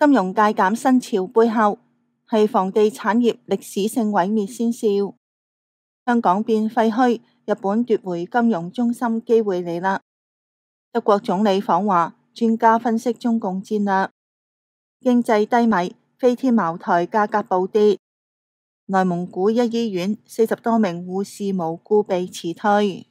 金融界減薪潮背後係房地產業歷史性毀滅先兆。香港變廢墟，日本奪回金融中心機會嚟啦。德國總理訪華，專家分析中共戰略。經濟低迷，飛天茅台價格暴跌。內蒙古一醫院40多名護士無故被辭退。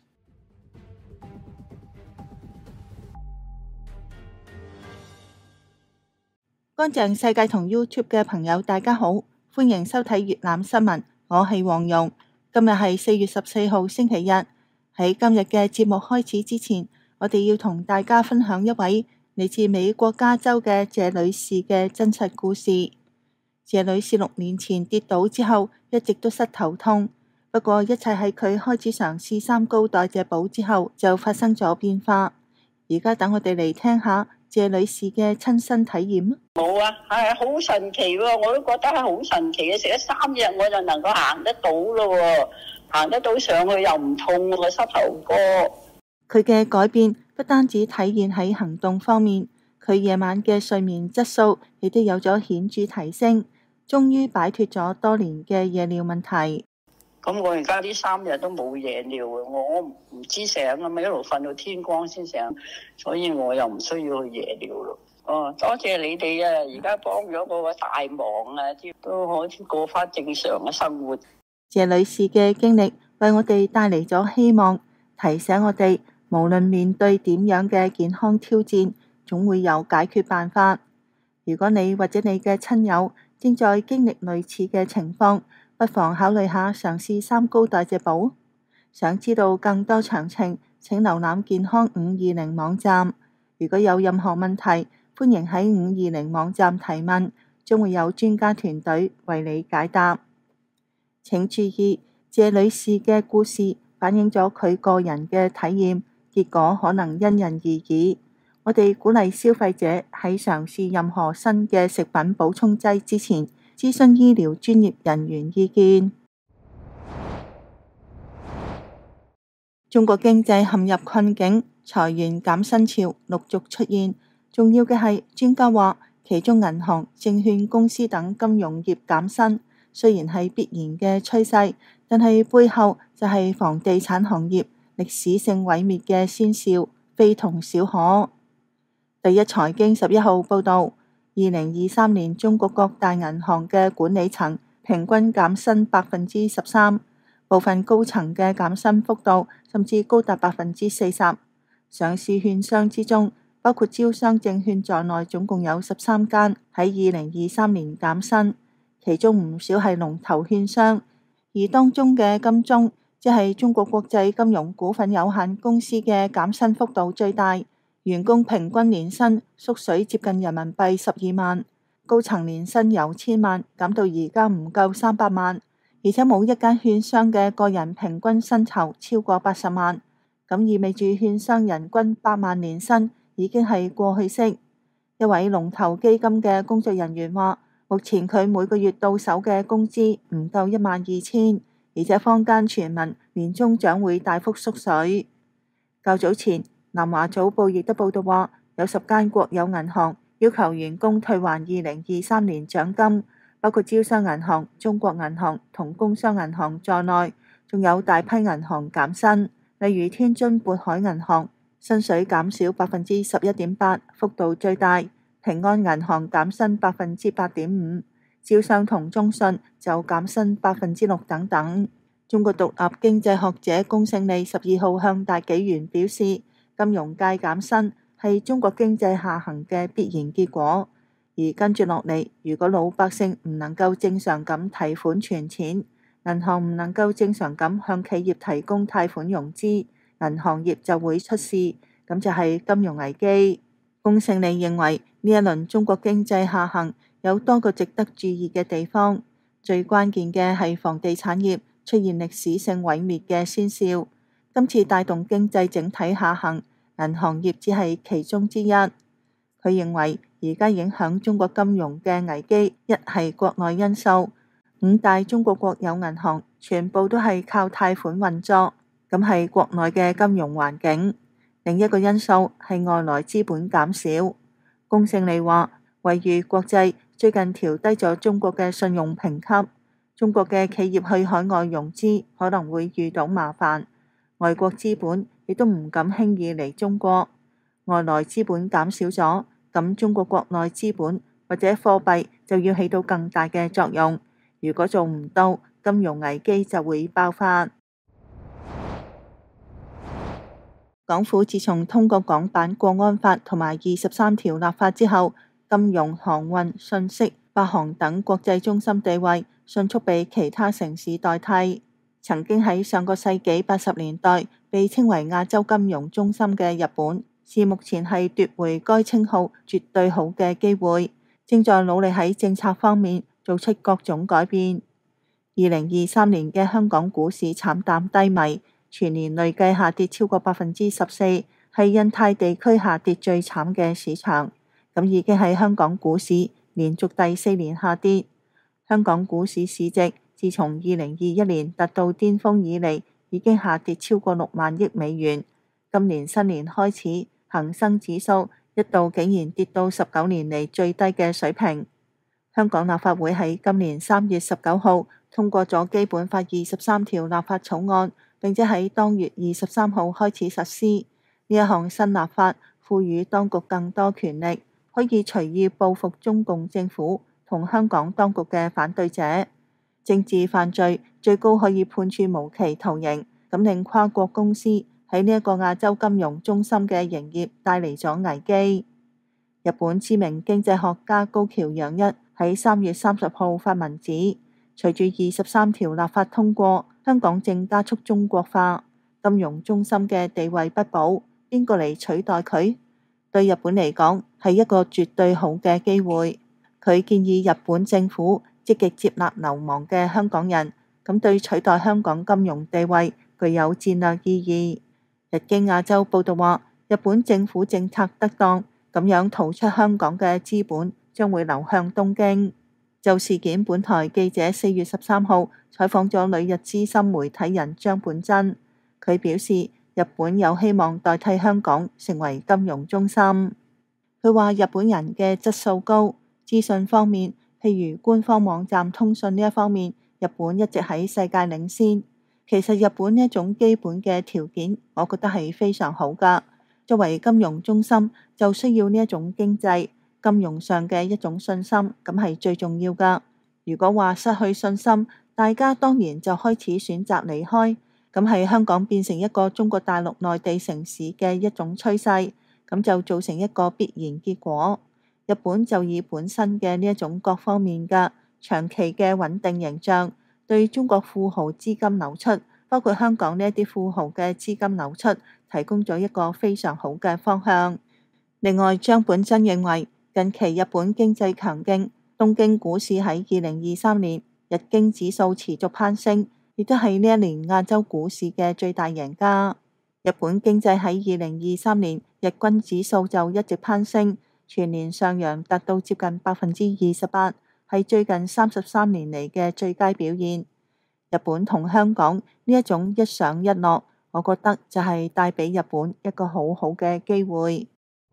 乾淨世界同 YouTube 嘅朋友大家好，歡迎收睇粵覽新聞，我係黃蓉。今日係4月14號星期日。喺今日嘅節目開始之前，我哋要同大家分享一位嚟自美國加州嘅謝女士嘅真實故事。謝女士6年前跌倒之後，一直都膝頭痛，不過一切喺佢開始嘗試三高代謝寶之後就發生咗變化。而家等我哋嚟聽下謝女士嘅親身體驗。 冇啊，係好神奇喎！我都覺得係好神奇嘅，食咗3日我就能夠行得到咯，行得到上去又唔痛個膝頭哥。 佢嘅改變不單止體現喺行動方面，佢夜晚嘅睡眠質素亦都有咗顯著提升，終於擺脫咗多年嘅夜尿問題。 咁我而家呢3日都冇夜尿啊！我唔知醒啊嘛，一路瞓到天光先醒，所以我又唔需要去夜尿咯。哦，多謝你哋啊！而家幫咗我個大忙啊，都可以過翻正常嘅生活。 謝女士嘅經歷為我哋帶嚟咗希望，提醒我哋無論面對點樣嘅健康挑戰，總會有解決辦法。如果你或者你嘅親友正在經歷類似嘅情況，不妨考慮下嘗試三高代謝寶。想知道更多詳情，請瀏覽健康520網站。如果有任何問題，歡迎喺520網站提問，將會有專家團隊為你解答。請注意，謝女士嘅故事反映咗佢個人嘅體驗，結果可能因人而異。我哋鼓勵消費者喺嘗試任何新嘅食品補充劑之前，諮詢醫療專業人員意見。中國經濟陷入困境，裁員減薪潮陸續出現。重要嘅係，專家話其中銀行、證券公司等金融業減薪，雖然係必然嘅趨勢，但係背後就係房地產行業歷史性毀滅嘅先兆，非同小可。第一財經11號報道，2023年中國各大銀行嘅管理層平均減薪13%，部分高層嘅減薪幅度甚至高達40%。上市券商之中，包括招商證券在內，總共有13間喺2023年減薪，其中唔少係龍頭券商，而當中嘅金鐘，即係中國國際金融股份有限公司嘅減薪幅度最大。員工平均年薪縮水接近人民幣12萬，高層年薪由1000萬減到而家唔夠300萬，而且冇一間券商嘅個人平均薪酬超過80萬，咁意味住券商人均8萬年薪已經係過去式。一位龍頭基金嘅工作人員話，目前佢每個月到手嘅工資唔夠12000，而且坊間傳聞年終獎會大幅縮水。較早前，南華早報亦都報道話，有10間國有銀行要求員工退還2023年獎金，包括招商銀行、中國銀行同工商銀行在內，仲有大批銀行減薪，例如天津渤海銀行薪水減少11.8%，幅度最大；平安銀行減薪8.5%，招商同中信就減薪6%等等。中國獨立經濟學者龔勝利12號向大紀元表示，金融界減薪係中國經濟下行嘅必然結果，而跟住落嚟，如果老百姓唔能夠正常咁提款存錢，銀行唔能夠正常咁向企業提供貸款融資，銀行業就會出事，咁就係金融危機。龔勝利認為呢一輪中國經濟下行有多個值得注意嘅地方，最關鍵嘅係房地產業出現歷史性毀滅嘅先兆，今次帶動經濟整體下行，銀行業只係其中之一。佢認為而家影響中國金融嘅危機，一係國內因素，5大中國國有銀行全部都係靠貸款運作，咁係國內嘅金融環境。另一個因素係外來資本減少。龔勝利話， 惠譽國際最近調低咗中國嘅信用評級，中國嘅企業去海外融資可能會遇到麻煩，外國資本亦都唔敢輕易嚟中國，外來資本減少咗，咁中國國內資本或者貨幣就要起到更大嘅作用，如果做唔到，金融危機就會爆發。港府自從通過港版國安法同埋23條立法之後，金融、航運、信息、發行等國際中心地位迅速被其他城市代替。曾經喺上個世紀80年代被稱為亞洲金融中心嘅日本，是目前係奪回該稱號絕對好嘅機會，正在努力喺政策方面做出各種改變。2023年嘅香港股市慘淡低迷，全年累計下跌超過14%，係印太地區下跌最慘嘅市場。咁已經喺香港股市連續第4年下跌。香港股市市值自從2021年達到巔峰以嚟，已經下跌超過6萬億美元。今年新年開始，恒生指數一度竟然跌到19年嚟最低嘅水平。香港立法會喺今年3月19號通過咗基本法23條立法草案，並且喺當月23號開始實施。呢一項新立法賦予當局更多權力，可以隨意報復中共政府同香港當局嘅反對者。政治犯罪最高可以判處無期徒刑，咁令跨國公司喺呢一個亞洲金融中心嘅營業帶嚟咗危機。日本知名經濟學家高橋陽一喺3月30號發文指，隨住23條立法通過，香港正加速中國化，金融中心嘅地位不保，邊個嚟取代佢？對日本嚟講係一個絕對好嘅機會。佢建議日本政府積極接納流亡嘅香港人，咁對取代香港金融地位具有戰略意義。日經亞洲報道話，日本政府政策得當，咁樣逃出香港嘅資本將會流向東京。就事件，本台記者4月13號採訪咗旅日資深媒體人張本真，佢表示日本有希望代替香港成為金融中心。佢話日本人嘅質素高，資訊方面，譬如官方網站通訊呢一方面，日本一直喺世界領先。其實日本呢一種基本嘅條件，我覺得係非常好㗎。作為金融中心，就需要呢一種經濟金融上嘅一種信心，咁係最重要㗎。如果話失去信心，大家當然就開始選擇離開，咁係香港變成一個中國大陸內地城市嘅一種趨勢，咁就造成一個必然結果。日本就以本身嘅呢一種各方面嘅長期嘅穩定形象，對中國富豪資金流出，包括香港呢一啲富豪嘅資金流出，提供咗一個非常好嘅方向。另外，張本真認為近期日本經濟強勁，東京股市喺2023年日經指數持續攀升，亦都係呢一年亞洲股市嘅最大贏家。日本經濟喺2023年日均指數就一直攀升，全年上揚達到接近28%，係最近33年嚟嘅最佳表現。日本同香港呢一種一上一落，我覺得就係帶俾日本一個好好嘅機會。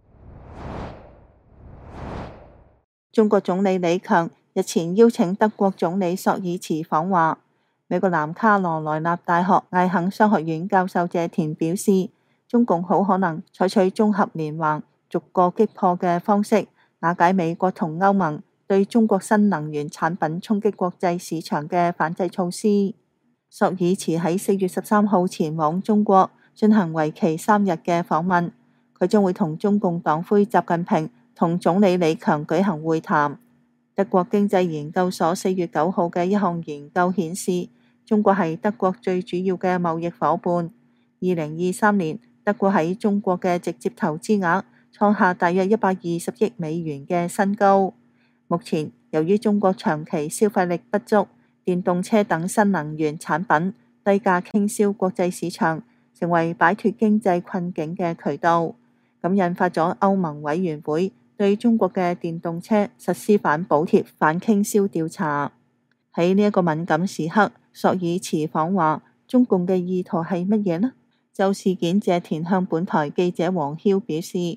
中國總理李強日前邀請德國總理朔爾茨訪華。美國南卡羅來納大學艾肯商學院教授謝田表示，中共好可能採取綜合連環逐個擊破嘅方式，瓦解美國同歐盟對中國新能源產品衝擊國際市場嘅反制措施。朔爾茨喺4月13號前往中國進行為期3日嘅訪問，佢將會同中共黨魁習近平同總理李強舉行會談。德國經濟研究所4月9號嘅一項研究顯示，中國係德國最主要嘅貿易夥伴。2023年，德國喺中國嘅直接投資額創下大約120億美元嘅新高。目前，由於中國長期消費力不足，電動車等新能源產品低價傾銷國際市場，成為擺脫經濟困境嘅渠道。咁引發咗歐盟委員會對中國嘅電動車實施反補貼、反傾銷調查。喺呢一個敏感時刻，朔爾茨訪華，中共嘅意圖係乜嘢呢？就事件，謝田向本台記者黃曉表示，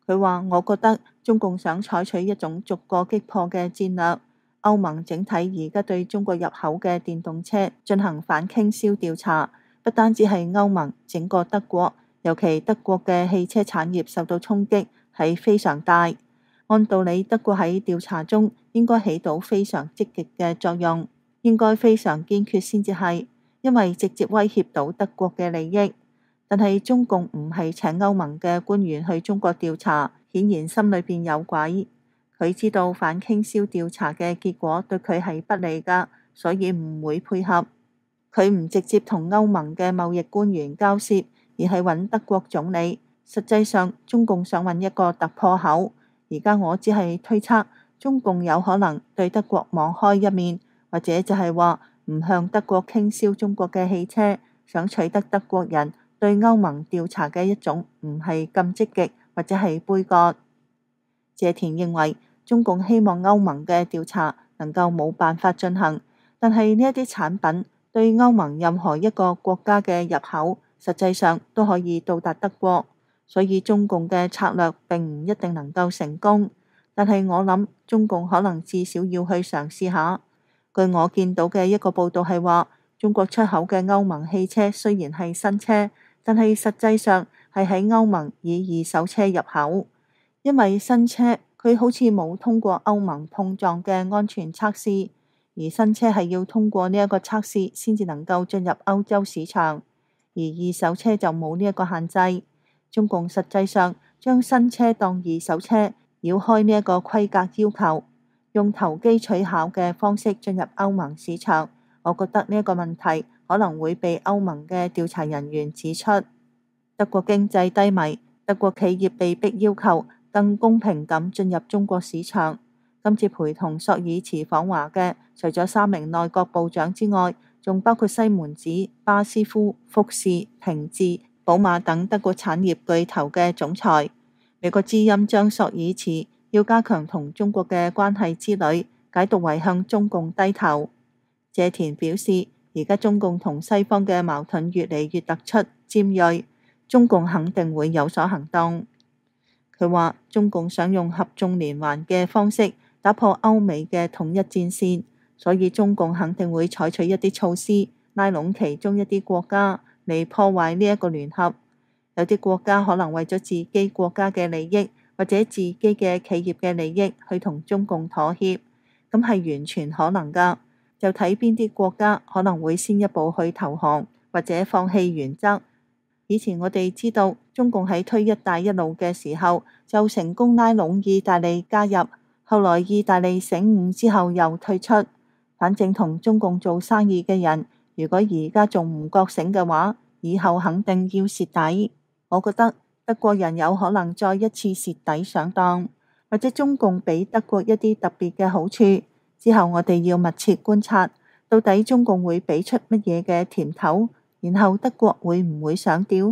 佢話：我覺得中共想採取一種逐個擊破嘅戰略。歐盟整體而家對中國入口嘅電動車進行反傾銷調查，不單止係歐盟，整個德國，尤其德國嘅汽車產業受到衝擊係非常大。按道理，德國喺調查中應該起到非常積極嘅作用，應該非常堅決先至係，因為直接威脅到德國嘅利益。但係中共唔係請歐盟嘅官員去中國調查，顯然心裏邊有鬼。佢知道反傾銷調查嘅結果對佢係不利㗎，所以唔會配合。佢唔直接同歐盟嘅貿易官員交涉，而係揾德國總理。實際上，中共想揾一個突破口。而家我只係推測，中共有可能對德國網開一面，或者就係話唔向德國傾銷中國嘅汽車，想取得德國人對歐盟調查嘅一種唔係咁積極，或者係杯葛。謝田認為，中共希望歐盟嘅調查能夠冇辦法進行，但係呢一啲產品對歐盟任何一個國家嘅入口，實際上都可以到達德國，所以中共嘅策略並唔一定能夠成功。但係我諗，中共可能至少要去嘗試下。據我見到嘅一個報道係話，中國出口嘅歐盟汽車雖然係新車，但係實際上係喺歐盟以二手車入口，因為新車佢好似冇通過歐盟碰撞嘅安全測試，而新車係要通過呢一個測試先至能夠進入歐洲市場，而二手車就冇呢一個限制。中共實際上將新車當二手車，繞開呢一個規格要求，用投機取巧嘅方式進入歐盟市場。我覺得呢一個問題可能會被歐盟嘅調查人員指出。德國經濟低迷，德國企業被迫要求更公平咁進入中國市場。今次陪同朔爾茨訪華嘅，除咗3名內閣部長之外，仲包括西門子、巴斯夫、福士、平治、寶馬等德國產業巨頭嘅總裁。美國之音將朔爾茨要加強同中國嘅關係之旅解讀為向中共低頭。謝田表示，而家中共同西方嘅矛盾越嚟越突出尖銳，中共肯定會有所行動。佢話中共想用合縱連環嘅方式打破歐美嘅統一戰線，所以中共肯定會採取一啲措施拉攏其中一啲國家嚟破壞呢一個聯合。有啲國家可能為咗自己國家嘅利益或者自己嘅企業嘅利益去同中共妥協，咁係完全可能㗎。就睇邊啲國家可能會先一步去投降或者放棄原則。以前我哋知道中共喺推一帶一路嘅時候就成功拉攏意大利加入，後來意大利醒悟之後又退出。反正同中共做生意嘅人，如果而家仲唔覺醒嘅話，以後肯定要蝕底。我覺得德國人有可能再一次蝕底上當，或者中共俾德國一啲特別嘅好處，之後我哋要密切觀察，到底中共會俾出乜嘢嘅甜頭，然後德國會唔會上釣？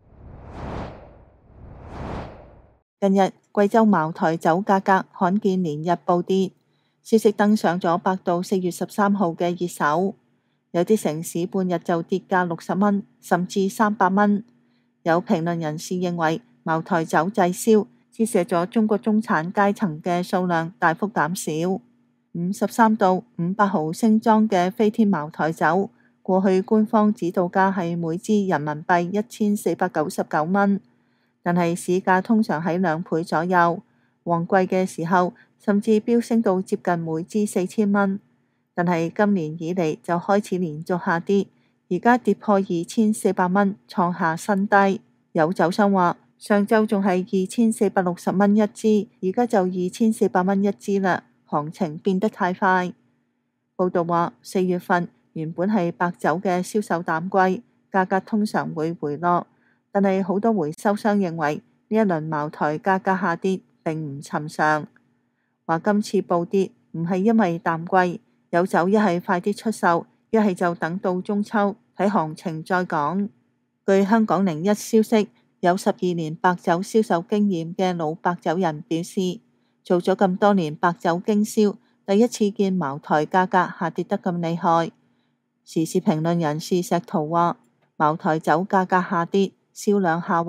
近日貴州茅台酒價格罕見連日暴跌，消息登上咗百度4月13號嘅熱搜，有啲城市半日就跌價60蚊，甚至300蚊。有評論人士認為，茅台酒滯銷，折射咗中國中產階層嘅數量大幅減少。53度500毫升裝嘅飛天茅台酒，過去官方指導價係每支人民幣1499蚊，但係市價通常喺2倍左右，旺季嘅時候甚至飆升到接近每支4000蚊。但係今年以嚟就開始連續下跌，而家跌破2400蚊，創下新低。有酒商話，上週仲係2460蚊一支，而家就2400蚊一支啦。行情變得太快。報道話，4月份原本係白酒嘅銷售淡季，價格通常會回落，但係好多回收商認為呢一輪茅台價格下跌並唔尋常，話今次暴跌唔係因為淡季，有酒一係快啲出售，一係就等到中秋睇行情再講。據香港01消息，有12年白酒銷售經驗嘅老白酒人表示，做咗咁多年白酒經銷，第一次見茅台價格下跌得咁厲害。時事評論人士石濤話，茅台酒價格下跌，銷量下滑，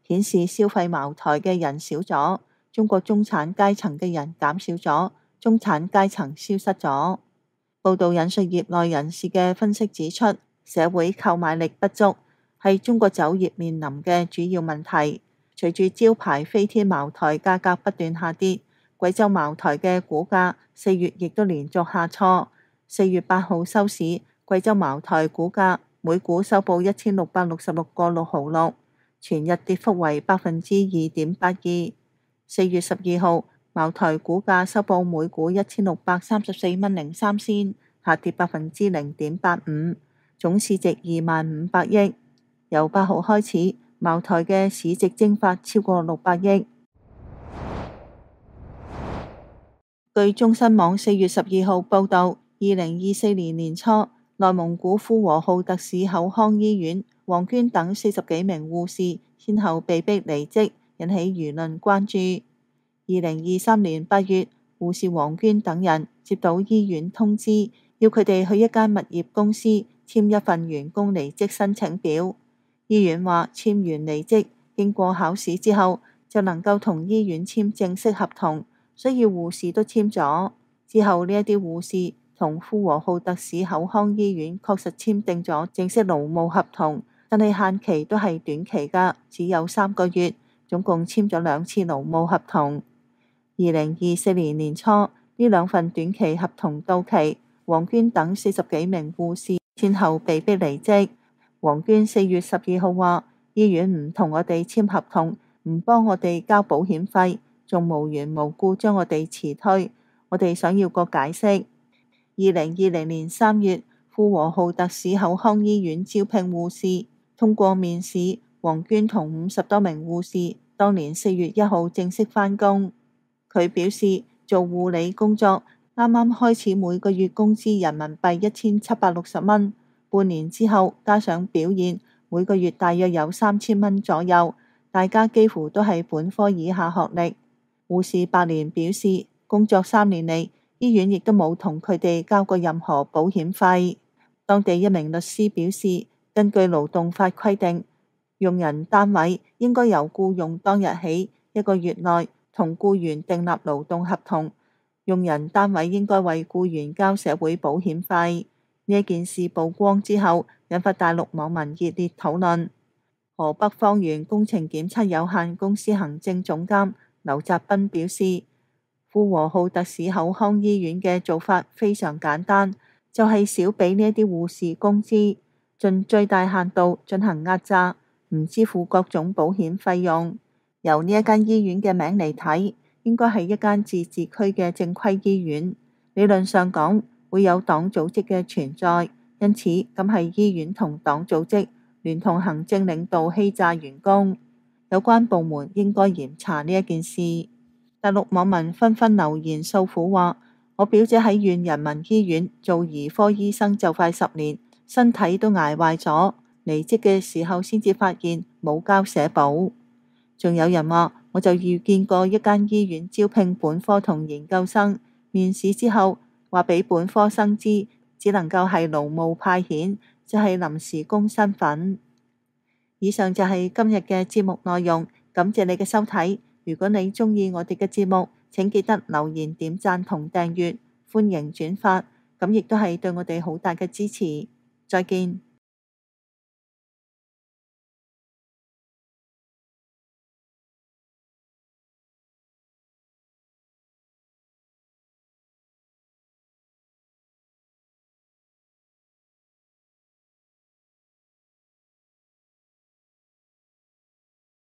顯示消費茅台嘅人少咗，中國中產階層嘅人減少咗，中產階層消失咗。報道引述業內人士嘅分析指出，社會購買力不足係中國酒業面臨嘅主要問題。隨住招牌飛天茅台價格不斷下跌，貴州茅台嘅股價4月亦都連續下挫。4月8號收市，貴州茅台股價每股收報1666.6毫，全日跌幅為2.82%。4月12號，茅台股價收報每股1634.03，下跌0.85%，總市值2萬500億。由8號開始，茅台嘅市值蒸發超過600億。據中新網4月12號報道，2024年年初，內蒙古呼和浩特市口腔醫院王娟等40幾名護士先後被逼離職，引起輿論關注。2023年8月，護士王娟等人接到醫院通知，要佢哋去一間物業公司簽一份員工離職申請表。醫院話簽完離職，經過考試之後就能夠同醫院簽正式合同，所以護士都簽咗。之後呢一啲護士同呼和浩特市口腔醫院確實簽訂咗正式勞務合同，但係限期都係短期㗎，只有3個月，總共簽咗2次勞務合同。2024年年初，呢2份短期合同到期，王娟等40幾名護士先後被逼離職。王娟4月12號話：醫院唔同我哋簽合同，唔幫我哋交保險費，仲無緣無故將我哋辭退，我哋想要個解釋。2020年3月，呼和浩特市口腔醫院招聘護士，通過面試，王娟同50多名護士當年4月1號正式返工。佢表示做護理工作，啱啱開始每個月工資人民幣1760蚊。半年之後，加上表現，每個月大約有3000蚊左右。大家幾乎都係本科以下學歷。護士白蓮表示，工作3年嚟，醫院亦都冇同佢哋交過任何保險費。當地一名律師表示，根據勞動法規定，用人單位應該由僱用當日起1個月內同僱員訂立勞動合同，用人單位應該為僱員交社會保險費。呢件事曝光之後，引發大陸網民熱烈討論。河北方圓工程檢測有限公司行政總監劉澤斌表示，呼和浩特市口腔醫院嘅做法非常簡單，就係少俾呢一啲護士工資，盡最大限度進行壓榨，唔支付各種保險費用。由呢一間醫院嘅名嚟睇，應該係一間自治區嘅正規醫院，理論上講會有黨組織嘅存在，因此咁係醫院同黨組織聯同行政領導欺詐員工，有關部門應該嚴查呢一件事。大陸網民紛紛留言訴苦話：我表姐喺縣人民醫院做兒科醫生就快10年，身體都捱壞咗，離職嘅時候先至發現冇交社保。仲有人話：我就遇見過一間醫院招聘本科同研究生，面試之後話俾本科生知，只能夠係勞務派遣，就係臨時工身份。以上就係今日嘅節目內容，感謝你嘅收睇。如果你鍾意我哋嘅節目，請記得留言、點讚同訂閱，歡迎轉發，咁亦都係對我哋好大嘅支持。再見。